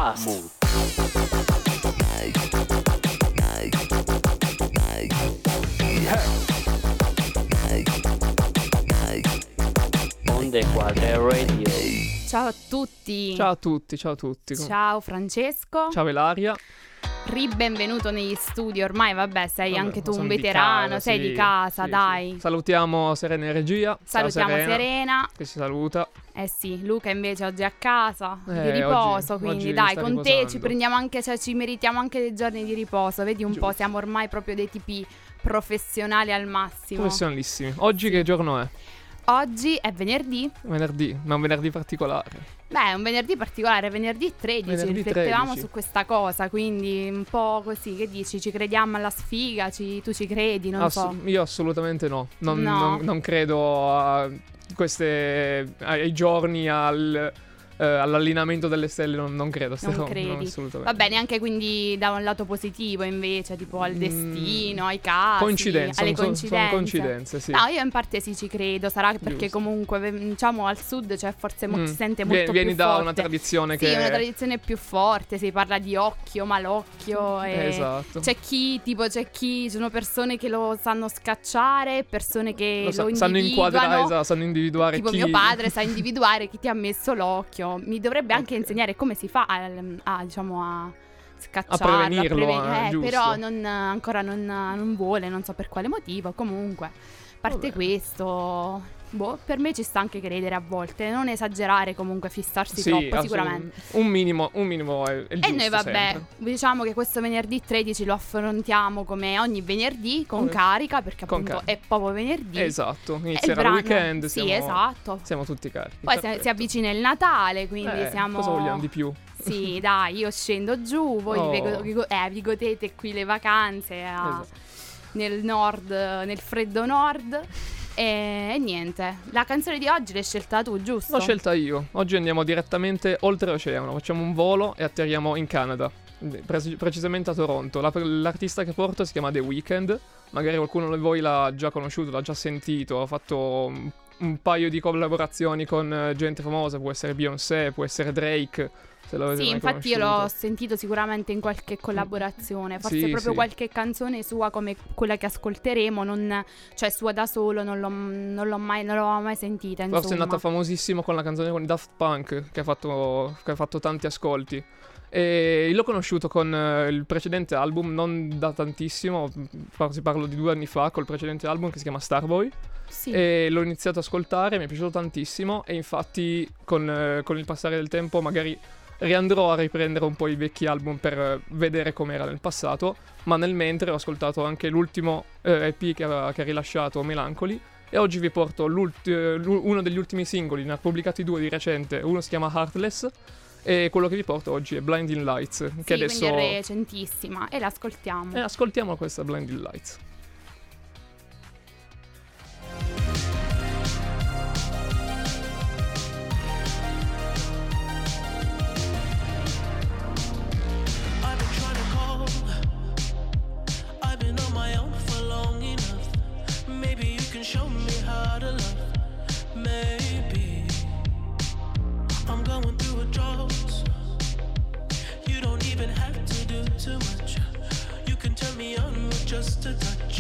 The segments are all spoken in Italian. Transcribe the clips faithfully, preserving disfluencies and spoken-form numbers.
Fast. Onde Quadre Radio. Ciao a tutti. Ciao a tutti, ciao a tutti. Ciao Francesco. Ciao Ilaria. Ribenvenuto negli studi. Ormai vabbè, sei Vabbè, anche tu sono un di veterano, casa, sei sì, di casa, sì, dai. sì. Salutiamo Serena in regia. Salutiamo Ciao Serena, Serena. che ci saluta. Eh sì, Luca invece oggi è a casa Eh, di riposo, oggi- quindi oggi dai, sta con te riposando. ci prendiamo anche, cioè ci meritiamo anche dei giorni di riposo. Vedi un po', Giusto. siamo ormai proprio dei tipi professionali al massimo. Professionalissimi. Oggi che giorno è? Oggi è venerdì. Venerdì, ma un venerdì particolare. Beh, è un venerdì particolare, venerdì tredici, Venerdì riflettevamo tredici. su questa cosa, quindi un po' così, che dici? Ci crediamo alla sfiga? Ci- tu ci credi? Non Ass- so. Io assolutamente no. Non, No. non- non credo a queste ai giorni, al, eh, all'allineamento delle stelle. Non, non credo. Non no, credi. no, assolutamente. Va bene, anche quindi da un lato positivo invece, tipo al Mm, destino, ai casi, Coincidenze, alle sono, coincidenze. sono coincidenze, sì. No, io in parte sì ci credo, sarà perché Giusto. comunque ve- diciamo al sud cioè forse mo- Mm. si sente Vie- molto Vieni più da forte. una tradizione Sì, che una tradizione più forte, si parla di occhio, malocchio e Esatto. c'è chi, tipo, c'è chi, ci sono persone che lo sanno scacciare, persone che Lo lo, sa- sanno inquadrare, individuano. esatto, sanno individuare Tipo chi... mio padre sa individuare chi ti ha messo l'occhio. Mi dovrebbe anche Ok. insegnare come si fa a, a, diciamo a scacciarlo, A prevenirlo, preven- eh, eh, giusto. però non, ancora non, non vuole, non so per quale motivo. Comunque, a parte Vabbè. questo, boh, per me ci sta anche credere a volte, non esagerare, comunque fissarsi Sì, troppo assolut- sicuramente. Un minimo, un minimo è, è il E giusto noi vabbè, sempre. diciamo che questo venerdì tredici lo affrontiamo come ogni venerdì con Come- carica, perché con appunto carica. è proprio venerdì. Esatto, E il inizierà il brano- weekend, Sì, siamo, esatto. siamo tutti carichi. Poi si, perfetto. si avvicina il Natale, quindi Eh, siamo... Cosa vogliamo di più? Sì, dai, io scendo giù, voi Oh. vi, go- vi go- eh, vi godete qui le vacanze a- Esatto. nel nord, nel freddo nord. E, e niente, la canzone di oggi l'hai scelta tu, giusto? L'ho scelta io. Oggi andiamo direttamente oltreoceano, facciamo un volo e atterriamo in Canada, pre- precisamente a Toronto. La- l'artista che porto si chiama The Weeknd, magari qualcuno di voi l'ha già conosciuto, l'ha già sentito, ha fatto un, un paio di collaborazioni con eh, gente famosa, può essere Beyoncé, può essere Drake. Se l'avete Sì, mai infatti io l'ho conosciuto. sentito sicuramente in qualche collaborazione, forse Sì, proprio sì. qualche canzone sua come quella che ascolteremo, non, cioè sua da solo, non l'ho, non l'ho mai, non l'ho mai sentita, insomma. Forse è nata famosissimo con la canzone con i Daft Punk, che ha fatto, che ha fatto tanti ascolti. E l'ho conosciuto con eh, il precedente album, non da tantissimo, par- si parlo di due anni fa, col precedente album che si chiama Starboy. Sì. E l'ho iniziato ad ascoltare, mi è piaciuto tantissimo e infatti con, eh, con il passare del tempo magari riandrò a riprendere un po' i vecchi album per eh, vedere com'era nel passato, ma nel mentre ho ascoltato anche l'ultimo eh, E P che ha, che ha rilasciato, Melancholy, e oggi vi porto l'ult- eh, l'u- uno degli ultimi singoli, ne ha pubblicati due di recente, uno si chiama Heartless e quello che vi porto oggi è Blinding Lights, Sì, che adesso... quindi è recentissima e l'ascoltiamo. Eh, ascoltiamo questa Blinding Lights. I've been trying to call. I've been on my own for long enough. Maybe you can show me how to love. Maybe I'm going through a drought. You don't even have to do too much. You can turn me on with just a touch.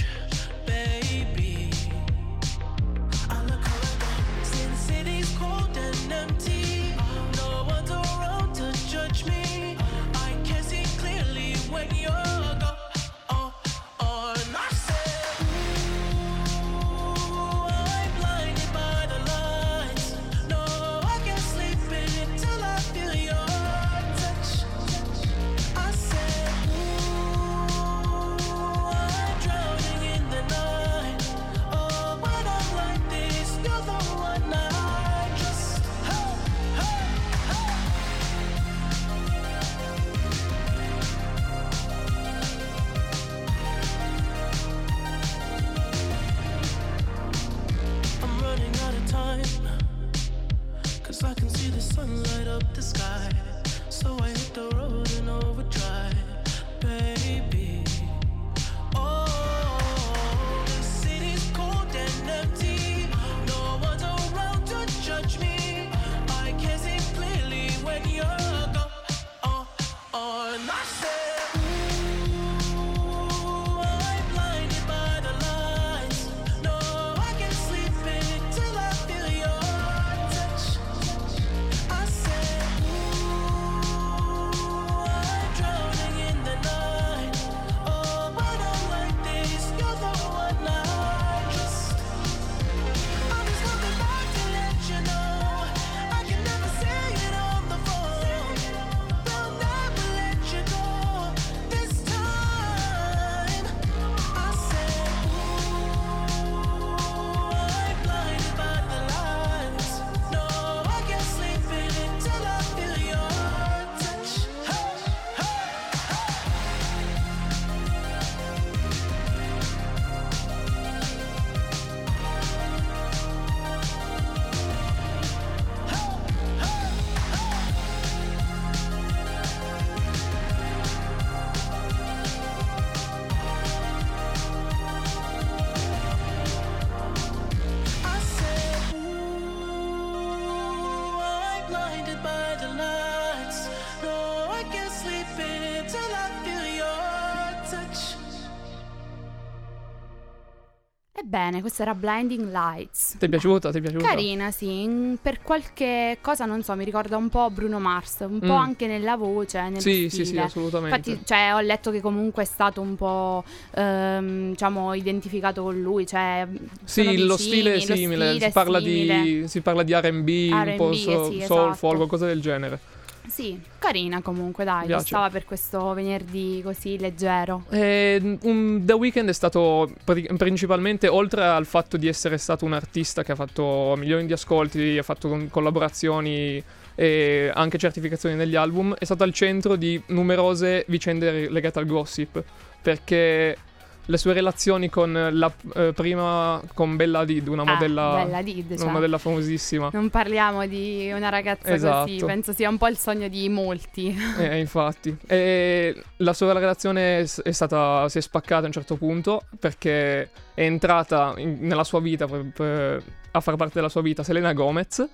Ebbene, questa era Blinding Lights. Ti è piaciuta? Ti è piaciuta? Carina, sì. Mm, Per qualche cosa, non so, mi ricorda un po' Bruno Mars, un po' Mm. anche nella voce, nello Sì, stile. sì, sì, assolutamente. Infatti, cioè, ho letto che comunque è stato un po', ehm, diciamo, identificato con lui, cioè, Sì, sono lo vicini, stile è lo simile, stile è si, parla simile. Di, si parla di R and B, un po' R and B, so- sì, soulful, esatto. qualcosa del genere. Sì, carina comunque, dai, Mi ci piace. stava per questo venerdì così leggero. E, um, The Weeknd è stato pri- principalmente, oltre al fatto di essere stato un artista che ha fatto milioni di ascolti, ha fatto con- collaborazioni e anche certificazioni negli album, è stato al centro di numerose vicende legate al gossip, perché le sue relazioni con la eh, prima con Bella Hadid, una Ah, modella, Bella Hadid, una cioè. modella famosissima. Non parliamo di una ragazza Esatto. così, penso sia un po' il sogno di molti. Eh, infatti. E la sua relazione è è stata, si è spaccata a un certo punto perché è entrata in- nella sua vita, per- per- a far parte della sua vita, Selena Gomez.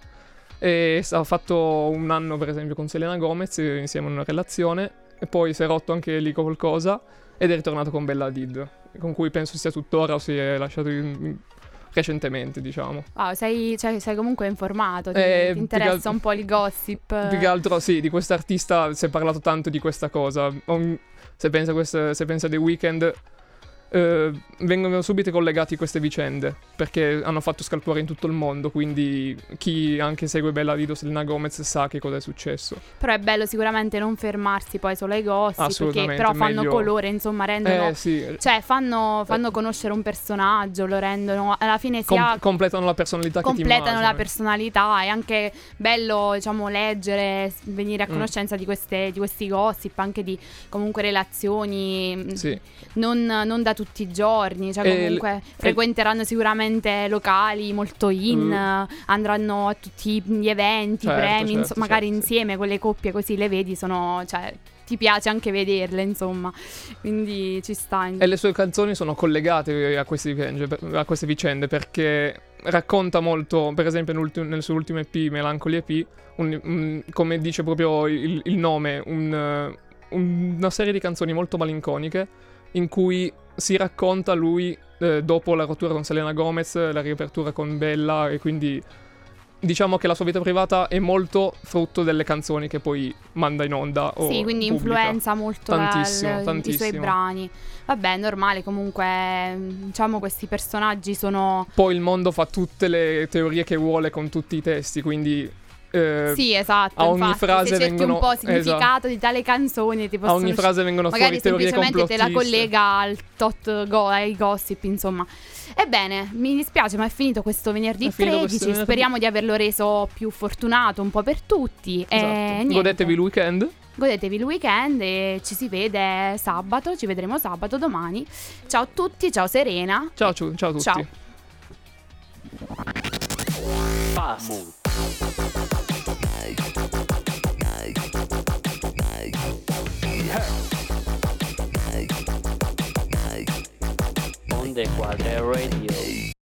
E s- ha fatto un anno, per esempio, con Selena Gomez eh, insieme a una relazione. E poi si è rotto anche lì qualcosa. Ed è ritornato con Bella Hadid, con cui penso sia tuttora o si è lasciato in- in- recentemente, diciamo. Wow, sei, cioè, sei comunque informato, ti, Eh, ti più interessa che al- un po' il gossip. Più che altro, sì, di quest'artista si è parlato tanto di questa cosa. Ogni- se pensa a, queste- se pensa a The Weeknd, eh, vengono subito collegati queste vicende, perché hanno fatto scalpore in tutto il mondo, quindi chi anche segue Bella Hadid o Selena Gomez sa che cosa è successo. Però è bello sicuramente non fermarsi poi solo ai gossip, perché Assolutamente, però fanno meglio- colore, insomma, rendono... Eh sì, Cioè, fanno, fanno conoscere un personaggio, lo rendono... Alla fine com- sia... completano la personalità che ti completano la immagini. personalità. È anche bello, diciamo, leggere, s- venire a Mm. conoscenza di, queste, di questi gossip, anche di comunque relazioni mh, Sì. non, non da tutti i giorni. Cioè, E comunque frequenteranno sicuramente locali molto in, Mm. andranno a tutti gli eventi, i Certo, premi, certo, inso- magari certo, sì. insieme, quelle coppie così le vedi, sono, cioè, ti piace anche vederle, insomma. Quindi ci sta. E le sue canzoni sono collegate a queste vicende, a queste vicende perché racconta molto, per esempio nell'ultimo- nel suo ultimo E P, Melancholy E P, un- un- come dice proprio il, il nome, un, eh, un- una serie di canzoni molto malinconiche in cui si racconta lui eh, dopo la rottura con Selena Gomez, la riapertura con Bella, e quindi diciamo che la sua vita privata è molto frutto delle canzoni che poi manda in onda o Sì, quindi pubblica. influenza molto la- Tantissimo, il- i suoi tantissimo. brani. Vabbè, è normale, comunque, diciamo, questi personaggi sono... Poi il mondo fa tutte le teorie che vuole con tutti i testi, quindi eh, Sì, esatto, a ogni infatti, frase se cerchi vengono- un po' significato di tale canzone, ti a possono ogni usci- frase vengono magari fuori teorie semplicemente te la complottiste. collega al tot go, ai gossip, insomma. Ebbene, mi dispiace, ma è finito questo venerdì È finito tredici. questo venerdì. Speriamo di averlo reso più fortunato un po' per tutti. E Esatto. niente. Godetevi il weekend. Godetevi il weekend e ci si vede sabato, ci vedremo sabato domani. Ciao a tutti, ciao Serena. Ciao, ciao, ciao a tutti. Ciao. Fast. Onde Quadre Radio.